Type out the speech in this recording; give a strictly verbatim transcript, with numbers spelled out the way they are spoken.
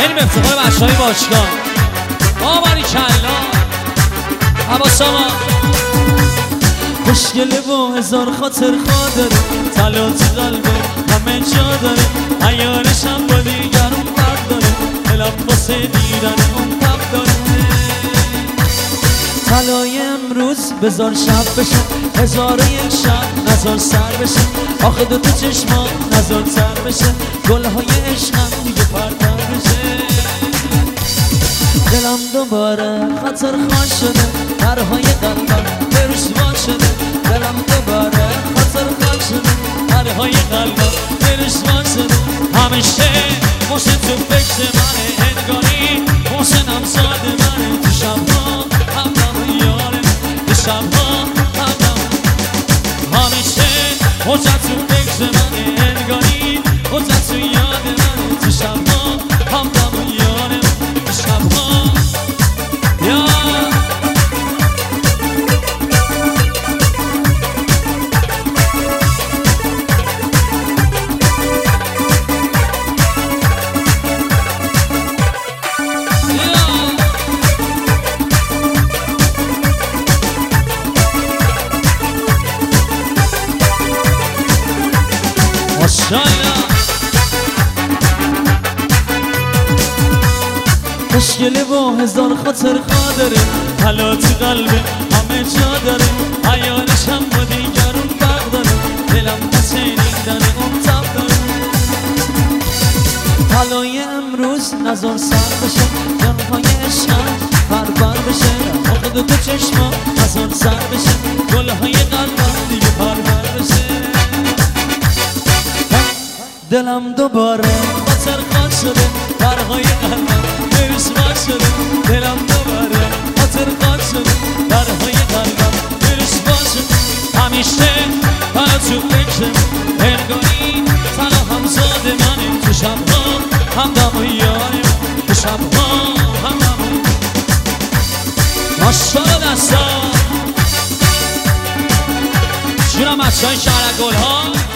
بریم افتخار بچه های باشگاه. آمانی کلا حواس آما خوشگله و هزار خاطر خادره، طلا تو قلبه همه جا داره، عیارش هم با دیگرون فرق داره، دلم واسه دیدن اون تب داره. طلای امروز بذار شب بشه، هزار و یک شب نزار سر بشه، آخه دو تا چشما نزار تر بشه، گلهای عشقم دیگه پرتر بشه. دلم دوباره خاطر خواه شده، درهای قلبم به روش وا شده. دلم دوباره خاطر خواه شده، درهای قلبم به روش وا شده. همیشه محسن تو فکر منه، انگاری محسن هم ساده منه. تو شبها همدم یاره، تو شبها همدم. همیشه محسن تو فکر منه، انگاری محسن تو یاد منه. تو شبها همدم یاره، تو شبها یا خوشگله و هزار خاطر خادره، حالا تو قلبه همه جا داره، عیارش هم با دیگرون فرق داره، دلم واسه دیدن اون تب داره. طلای امروز نزار سر بشه، جنهای عشقم بربر بشه، آخه دو تا چشما نزار سر بشه، گلهای قلبم دیگه پربر بشه. دلم دوباره خاطر خواه شده، درهای قلبم بروش وا شده. دلم دوباره خاطر خواه شده، درهای قلبم بروش وا شده. همیشه طلا تو فکرم، انگاری طلا همزاد منه. تو شبها همدم و یارم، تو شبها همدم. ماشاءالله دستا جونم بچه های شهر گل ها.